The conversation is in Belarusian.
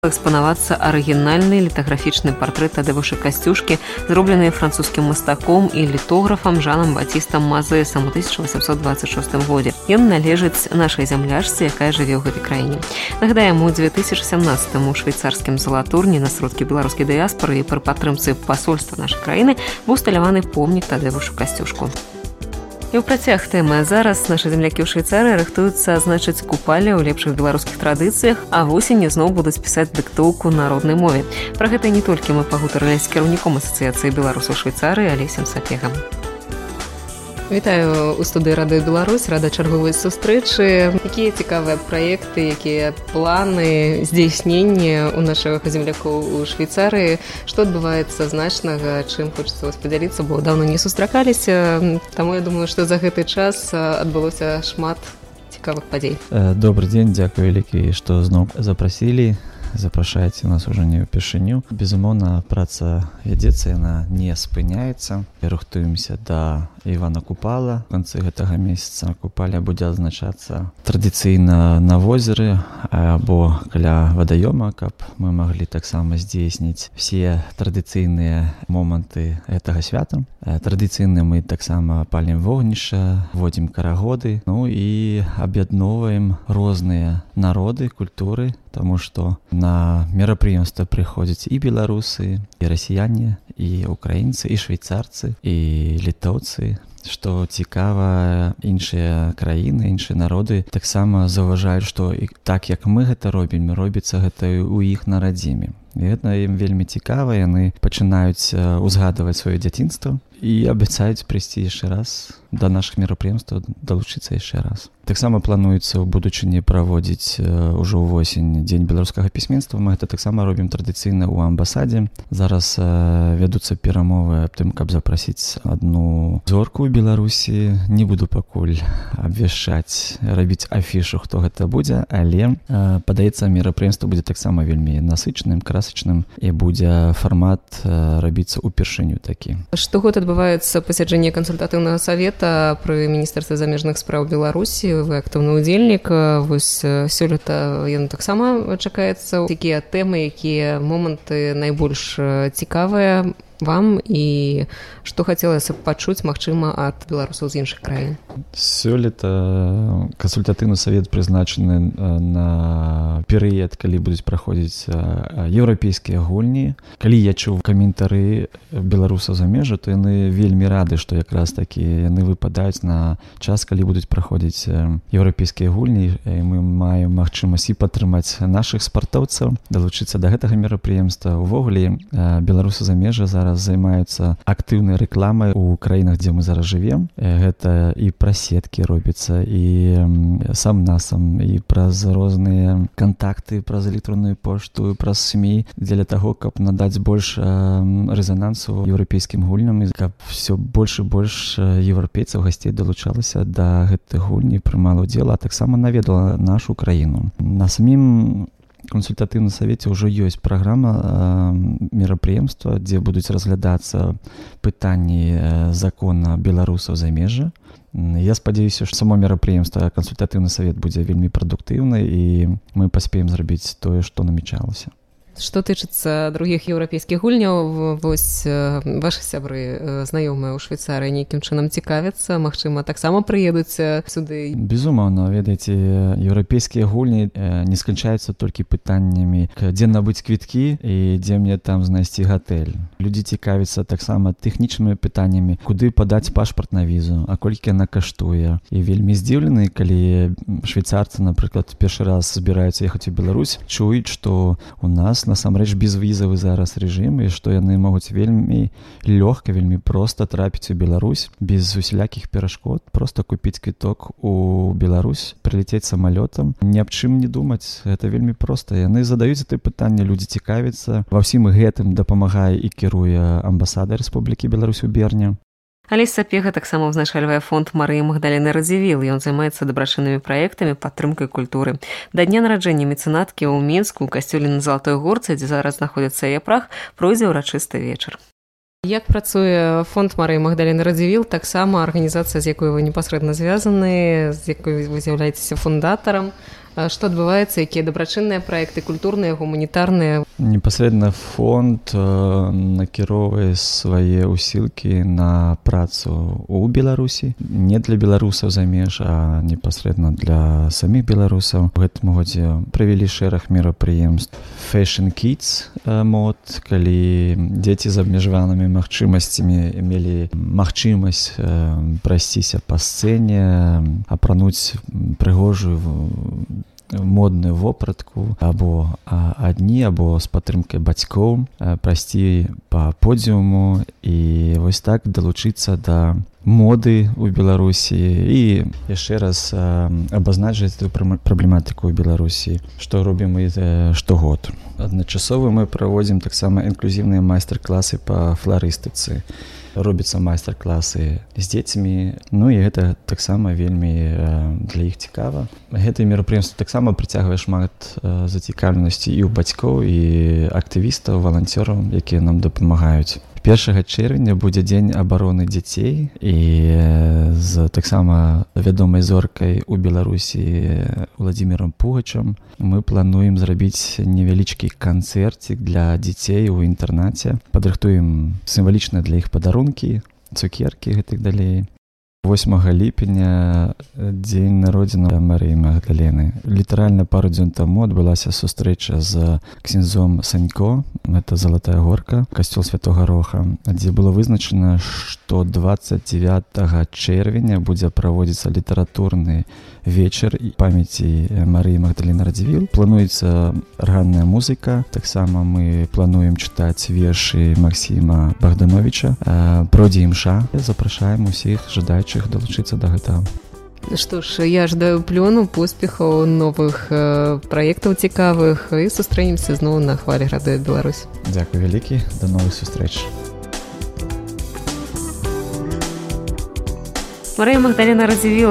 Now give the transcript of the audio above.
экспанавацца арыгінальны літаграфічны партрэт Тадеуша Касцюшкі, зроблены французскім мастаком і літографам Жанам Батістам Мазэсам у 1826 годзе. Ён належыць нашай зямлячцы, якая жыве ў гэтай краіне. Нагадаем, у 2017 у швейцарскім залатурні на сродкі беларускай дыяспоры і пры падтрымцы пасольства нашай краіны быў усталяваны помнік Тадеушу Касцюшку. І ў працяг тэмы. Зараз нашы землякі ў Швейцарыі рыхтуюцца адзначыць купалле ў лепшых беларускіх традыцыях, а восенню зноў будуць пісаць дыктоўку на роднай мове. Пра гэта не толькі мы пагутарылі з кіраўніком асацыяцыі беларусаў Швейцарыі Алесем Сапегам. Вітаю у студыі Радыё Беларусь, рада чарговай сустрэчы. Якія цікавыя праекты, якія планы здзейснення у нашых землякоў у Швейцарыі? Што адбываецца значнага, чым хочацца вас падзяліцца, бо даўно не сустракаліся, таму я думаю, што за гэты час адбылося шмат цікавых падзей. Добры дзень, дзякую вялікі, што зноў запрасілі. Запрашаеце нас ужо не ўпершыню. Безумоўна, праца вядзецца, яна не спыняецца. Рыхтуемся да Івана Купала. У канцы гэтага месяца купаля будзе адзначацца традыцыйна на возеры або каля вадаёма, каб мы маглі таксама здзейсніць все традыцыйныя моманты гэтага свята. Традыцыйна мы таксама палім вогнішча, водзім карагоды, ну і аб'ядноўваем розныя народы, культуры, таму што на мерапрыемства прыходзяць і беларусы, і расіяне, і украінцы, і швейцарцы, і літоўцы. Што цікава, іншыя краіны, іншыя народы таксама заўважаюць, што так як мы гэта робім, робіцца гэта ў іх на радзіме. І гэта ім вельмі цікава, яны пачынаюць узгадваць сваё дзяцінства і абяцаюць прыйсці яшчэ раз да нашых мерапрыемстваў, далучыцца яшчэ раз. Таксама плануецца ў будучыні праводзіць ужо ўвосень дзень беларускага пісьменства. Мы гэта таксама робім традыцыйна ў амбасадзе. Зараз вядуцца перамовы аб тым, каб запрасіць адну зорку ў Беларусі. Не буду пакуль абвяшчаць, рабіць афішу, хто гэта будзе, але падаецца, мерапрыемства будзе таксама вельмі насычаным, красачным і будзе фармат рабіцца ўпершыню такі. Штогод адбываецца пасяджэнне кансультатыўнага савета пры Міністэрстве замежных спраў Беларусі. Вы актыўны ўдзельнік. Вось сёлета ён таксама чакаецца. Якія тэмы, якія моманты найбольш цікавыя вам і што хацелася б пачуць, магчыма, ад беларусаў з іншых краін? Сёлета кансультатыўны савет прызначаны на перыяд, калі будуць праходзіць еўрапейскія гульні. Калі я чуў каментары беларусаў за межы, то яны вельмі рады, што якраз такі яны выпадаюць на час, калі будуць праходзіць еўрапейскія гульні. І мы маем магчымасць і падтрымаць нашых спартоўцаў, далучыцца да гэтага мерапрыемства. Увогуле, беларусы за межы зараз займаюцца актыўнай рэкламай у краінах, дзе мы зараз жывем. Гэта і праз сеткі робіцца, і сам-насам, і праз розныя кантакты, праз электронную пошту, праз СМІ, дзеля таго, каб надаць больш рэзанансу еўрапейскім гульням, і каб все больш і больш еўрапейцаў, гасцей далучалася да гэтых гульні, прымала ўдзел, а таксама наведала нашу краіну. На самім кансультатыўным савеце ўжо ёсць праграма мерапрыемства, дзе будуць разглядацца пытанні закона беларусаў за межы. Я спадзяюся, што само мерапрыемства, кансультатыўны савет будзе вельмі прадуктыўны, і мы паспеем зрабіць тое, што намечалася. Што тычыцца другіх еўрапейскіх гульняў, вось вашы сябры, знаёмыя ў Швейцарыі нейкім чынам цікавяцца, магчыма, таксама прыедуць сюды? Безумоўна, ведаеце, еўрапейскія гульні не сканчаюцца толькі пытаннямі, дзе набыць квіткі і дзе мне там знайсці гатэль. Людзі цікавяцца таксама тэхнічнымі пытаннямі, куды падаць пашпарт на візу, а колькі яна каштуе. І вельмі здзіўлены, калі швейцарцы, напрыклад, першы раз збіраюцца ехаць у Беларусь, чуюць, што у нас насамрэч безвізавы зараз рэжым, і што яны могуць вельмі лёгка, вельмі проста трапіць у Беларусь без усялякіх перашкод, проста купіць квіток у Беларусь, прылецець самалётам, ні аб чым не думаць. Гэта вельмі проста. Яны задаюць гэтае пытанне, людзі цікавяцца. Ва ўсім гэтым дапамагае і кіруе амбасада Рэспублікі Беларусь у Берне. Алесь Сапега таксама ўзначальвае фонд Марыі Магдаліны Радзівіл. Ён займаецца дабрачыннымі праектамі, падтрымкай культуры. Да дня нараджэння мецэнаткі ў Мінску, у касцёле на Залатой Горцы, дзе зараз знаходзіцца яе прах, пройдзе ўрачысты вечар. Як працуе фонд Марыі Магдаліны Радзівіл, таксама арганізацыя, з якой вы непасрэдна звязаны, з якой вы з'яўляецеся фундатарам. Што адбываецца, якія дабрачынныя праекты, культурныя, гуманітарныя? Непасрэдна фонд накіроўвае свае ўсілкі на працу ў Беларусі. Не для беларусаў за меж, а непасрэдна для саміх беларусаў. У гэтым годзе правялі шэраг мерапрыемств. Fashion Kids мод, калі дзеці з абмежаванымі магчымасцямі мелі магчымасць прайсціся па сцэне, апрануць прыгожую модную вопратку або адні, або з падтрымкай бацькоў прайсці па подіуму і вось так далучыцца да моды ў Беларусі і яшчэ раз абазначыць эту праблематыку ў Беларусі, што робім мы штогод. Адначасова мы праводзім таксама інклюзіўныя майстар-класы па фларыстыцы. Робяцца майстар-класы з дзецьмі, ну і гэта таксама вельмі для іх цікава. Гэтае мерапрыемства таксама прыцягвае шмат зацікаўленасці і ў бацькоў, і актывістаў, валанцёраў, якія нам дапамагаюць. 1 чэрвеня будзе дзень абароны дзяцей, і з таксама вядомай зоркай у Беларусі Владзімірам Пугачам мы плануем зрабіць невялічкі канцэрцік для дзяцей у інтэрнаце. Падрыхтуем сімвалічна для іх падарункі, цукеркі гэтых далей. 8 ліпеня дзень народзінаў Марыі Магдалены. Літаральна пару дзён таму адбылася сустрэча з ксяндзом Санько, гэта Залатая горка, касцёл Святога Роха, дзе было вызначана, што 29 чэрвеня будзе праводзіцца літаратурны вечар памяці Марыі Магдалены Радзівіл. Плануецца арганная музыка, таксама мы плануем чытаць вершы Максіма Богдановича, пройдзе імша. Запрашаем усіх жадаючых далучыцца да гэтага. Што ж, я жадаю плёну, поспехаў, новых праектаў цікавых і сустрэнемся зноў на хвалі Радыё Беларусь. Дзякуй вялікі, да новых сустрэч. Марыя Магдалена Радзівіл